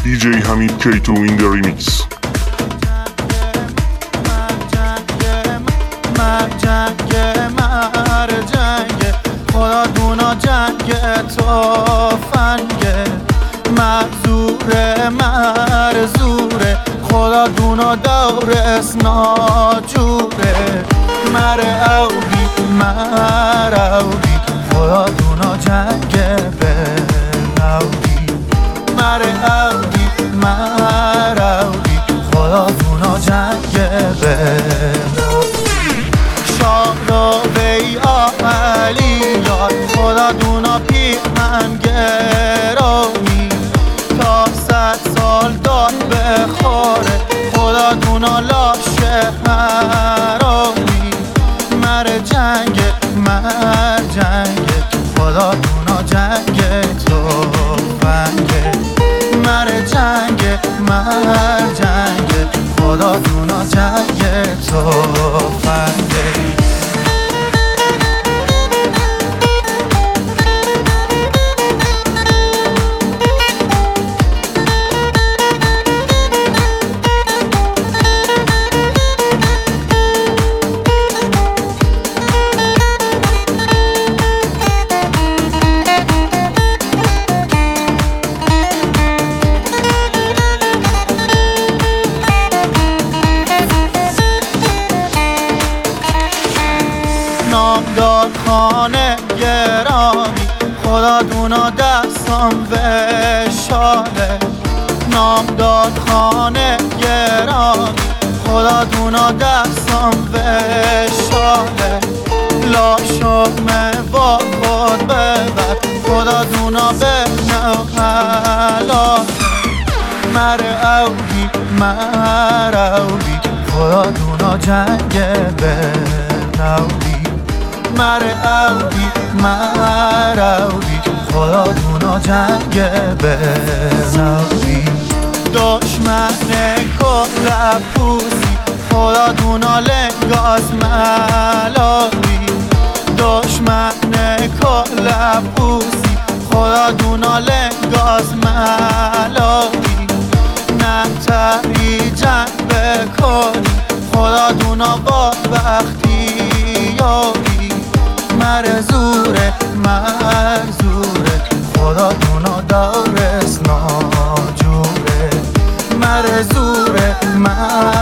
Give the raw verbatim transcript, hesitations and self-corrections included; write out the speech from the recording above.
دی جی حمید کی تو این the remix. مر جنگ مر جنگ خدا دونا جنگ تو فنگه مزوره مرزوره خدا دونا دور اسنا جوره مر اوبی مر اوبی خدا دونا جنگ به اوبی مر اوبی مر اوبی خدا دونا جنگ به شاه وی آلی یاد خدا دونا پیمن گرامی تا صد سال داد بخوره خدا دونا لاشه حرامی مر جنگ مر جنگ خدا دونا جنگ تو فنگه مر جنگ مر جنگ خدا دونا جنگ تو فنگه نامدار خانه گرامی خدا دونا دستم وشاله نامدار خانه گرامی خدا دونا دستم وشاله لا شکمه با خود ببر خدا دونا به نو حلاله مر اوبی مر اوبی خدا دونا جنگ به نوبی مر اوبی مر اوبی خدا دونا جنگ به نوبی دشمن کل پوسی خدا دونا لنگاز ملابی دشمن کل پوسی خدا دونا لنگاز ملابی نتری جنگ بکنی خدا دونا با وقتی یابی مر زوره مر زوره خدا دونا دور اسنا جوره مر زوره مر